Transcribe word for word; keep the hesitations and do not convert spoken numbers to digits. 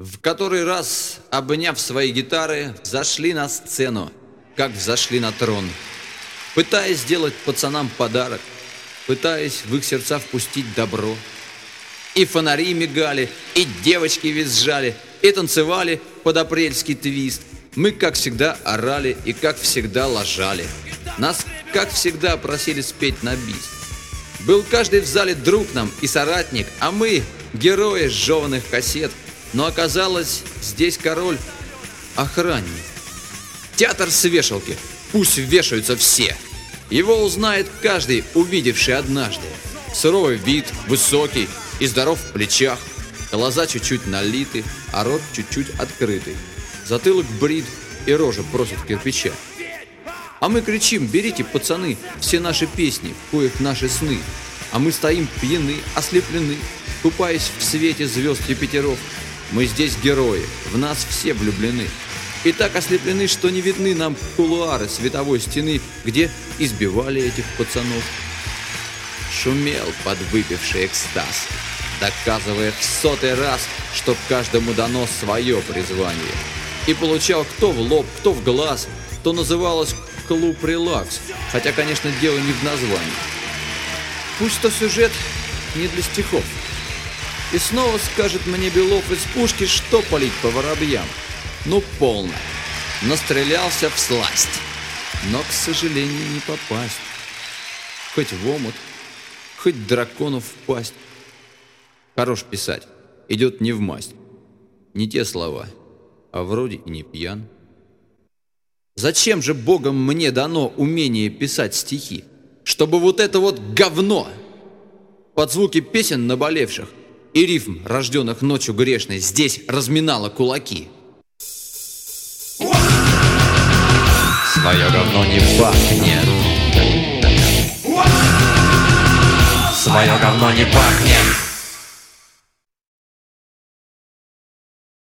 В который раз, обняв свои гитары, зашли на сцену, как взошли на трон, пытаясь сделать пацанам подарок, пытаясь в их сердца впустить добро. И фонари мигали, и девочки визжали, и танцевали под апрельский твист. Мы, как всегда, орали и, как всегда, лажали. Нас, как всегда, просили спеть на бис. Был каждый в зале друг нам и соратник, а мы — герои сжеванных кассет. Но оказалось, здесь король — охранник. Театр с вешалки, пусть вешаются все. Его узнает каждый, увидевший однажды. Суровый вид, высокий и здоров в плечах. Глаза чуть-чуть налиты, а рот чуть-чуть открытый. Затылок брит и рожа просит кирпича. А мы кричим: берите, пацаны, все наши песни, в коих наши сны. А мы стоим пьяны, ослеплены, купаясь в свете звезд Юпитеров. Мы здесь герои, в нас все влюблены. И так ослеплены, что не видны нам кулуары световой стены, где избивали этих пацанов. Шумел подвыпивший экстаз, доказывая в сотый раз, что каждому дано свое призвание. И получал кто в лоб, кто в глаз, то называлось «Клуб Релакс», хотя, конечно, дело не в названии. Пусть то сюжет не для стихов. И снова скажет мне Белов из пушки, что палить по воробьям. Ну, полно. Настрелялся всласть. Но, к сожалению, не попасть. Хоть в омут, хоть дракону в пасть. Хорош писать, идет не в масть. Не те слова, а вроде и не пьян. Зачем же Богом мне дано умение писать стихи? Чтобы вот это вот говно под звуки песен наболевших и рифм, рожденных ночью грешной, здесь разминало кулаки. Свое говно не пахнет. Свое говно не пахнет.